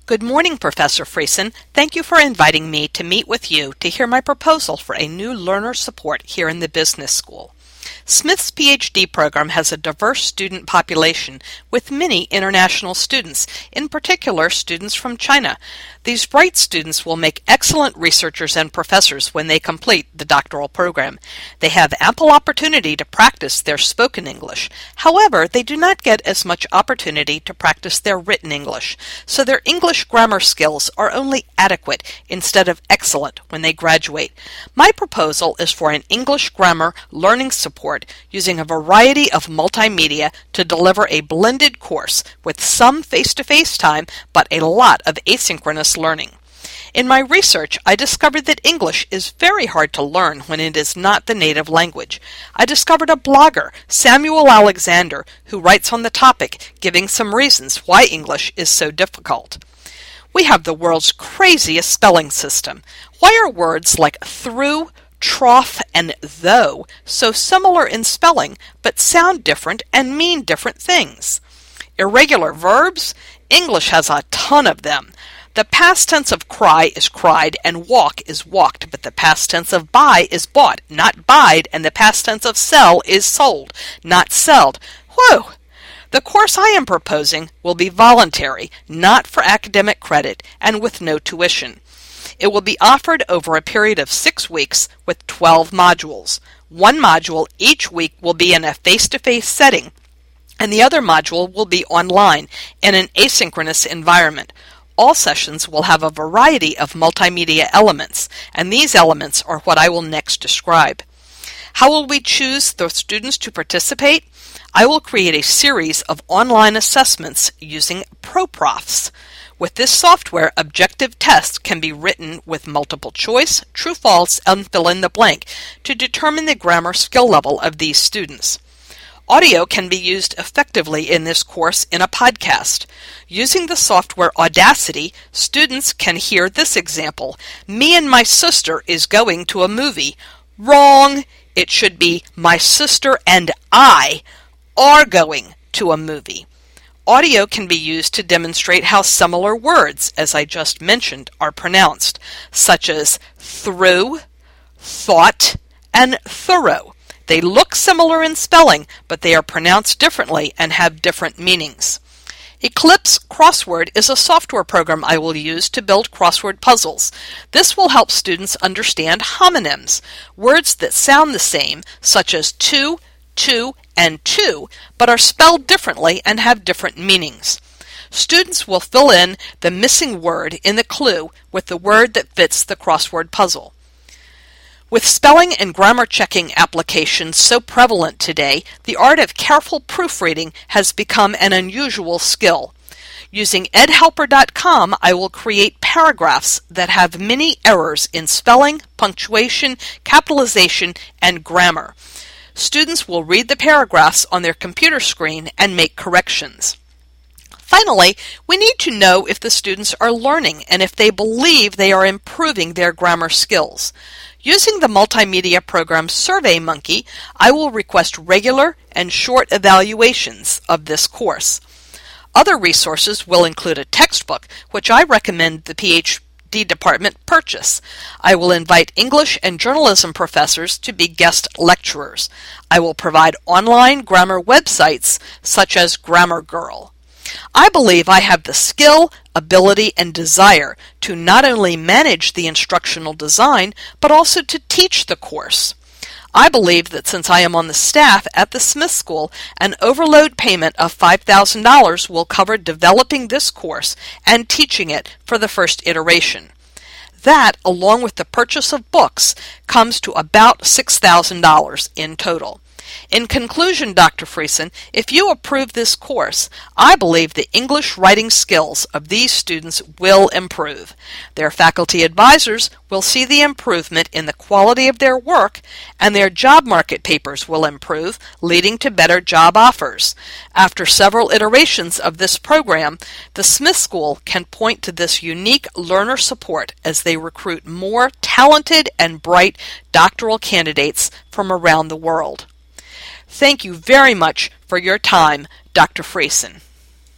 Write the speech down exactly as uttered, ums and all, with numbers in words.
Good morning, Professor Friesen. Thank you for inviting me to meet with you to hear my proposal for a new learner support here in the business school. Smith's PhD program has a diverse student population with many international students, in particular students from China. These bright students will make excellent researchers and professors when they complete the doctoral program. They have ample opportunity to practice their spoken English. However, they do not get as much opportunity to practice their written English, so their English grammar skills are only adequate instead of excellent when they graduate. My proposal is for an English grammar learning support using a variety of multimedia to deliver a blended course with some face-to-face time but a lot of asynchronous learning. In my research, I discovered that English is very hard to learn when it is not the native language. I discovered a blogger, Samuel Alexander, who writes on the topic, giving some reasons why English is so difficult. We have the world's craziest spelling system. Why are words like through, trough, and though so similar in spelling but sound different and mean different things? Irregular verbs? English has a ton of them. The past tense of cry is cried and walk is walked, but the past tense of buy is bought, not buyed, and the past tense of sell is sold, not selled. Whew! The course I am proposing will be voluntary, not for academic credit, and with no tuition. It will be offered over a period of six weeks with twelve modules. One module each week will be in a face-to-face setting, and the other module will be online in an asynchronous environment. All sessions will have a variety of multimedia elements, and these elements are what I will next describe. How will we choose the students to participate? I will create a series of online assessments using ProProfs. With this software, objective tests can be written with multiple choice, true, false, and fill in the blank to determine the grammar skill level of these students. Audio can be used effectively in this course in a podcast. Using the software Audacity, students can hear this example. Me and my sister is going to a movie. Wrong! It should be my sister and I are going to a movie. Audio can be used to demonstrate how similar words, as I just mentioned, are pronounced, such as through, thought, and thorough. They look similar in spelling, but they are pronounced differently and have different meanings. Eclipse Crossword is a software program I will use to build crossword puzzles. This will help students understand homonyms, words that sound the same, such as to, two, and two, but are spelled differently and have different meanings. Students will fill in the missing word in the clue with the word that fits the crossword puzzle. With spelling and grammar checking applications so prevalent today, the art of careful proofreading has become an unusual skill. Using ed helper dot com, I will create paragraphs that have many errors in spelling, punctuation, capitalization, and grammar. Students will read the paragraphs on their computer screen and make corrections. Finally, we need to know if the students are learning and if they believe they are improving their grammar skills. Using the multimedia program SurveyMonkey, I will request regular and short evaluations of this course. Other resources will include a textbook, which I recommend the PhD department purchase. I will invite English and journalism professors to be guest lecturers. I will provide online grammar websites such as Grammar Girl. I believe I have the skill, ability, and desire to not only manage the instructional design, but also to teach the course. I believe that since I am on the staff at the Smith School, an overload payment of five thousand dollars will cover developing this course and teaching it for the first iteration. That, along with the purchase of books, comes to about six thousand dollars in total. In conclusion, Doctor Friesen, if you approve this course, I believe the English writing skills of these students will improve. Their faculty advisors will see the improvement in the quality of their work, and their job market papers will improve, leading to better job offers. After several iterations of this program, the Smith School can point to this unique learner support as they recruit more talented and bright doctoral candidates from around the world. Thank you very much for your time, Doctor Friesen.